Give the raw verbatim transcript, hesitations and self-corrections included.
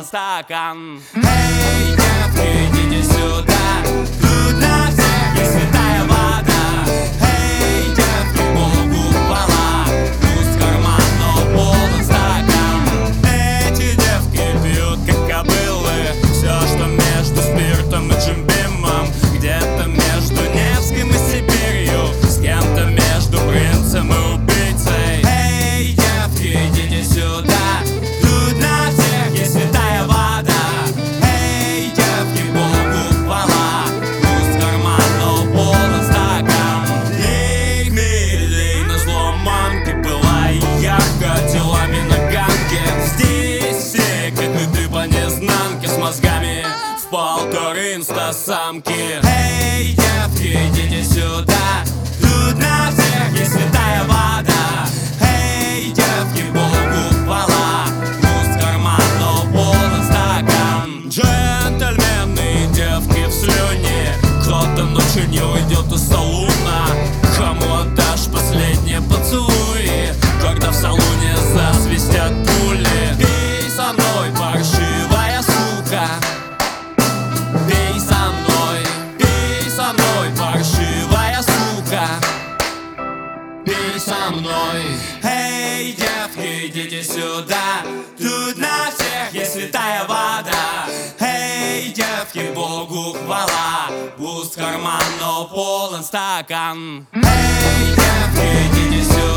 полон стакан. Эй, девки, идите сюда, тут на всех есть святая вода. Эй, девки, Богу хвала, пусть карман, но полон стакан. Эти девки пьют, как кобылы, все, что между спиртом и джимбимом. Где-то между Невским и Сибирью, с кем-то между принцем и убийцей. Эй, девки, идите сюда, тут на всех есть святая вода. Эй, девки, Богу хвала, пусть карман, но полон стакан. Лей, мири, лей, назло мамки, была ярко телами на ганке. Здесь все, как и ты, по незнанке, с мозгами в полторы инстасамки. Эй, девки, идите сюда, тут на всех есть святая вода. Эй, девки, Богу хвала, пусть карман, но полон стакан. Джентльмены, девки в слюне, кто-то ночью не уйдет из салуна. Кому отдашь последние поцелуи, когда в салоне засвистят пули? Пей со мной, паршивая сука, пей со мной, пей со мной, паршивая сука, пей со мной. Эй, девки, идите сюда, тут на всех есть святая вода. Эй, девки, Богу хвала, пуст карман, но полон стакан. Эй, девки, идите сюда.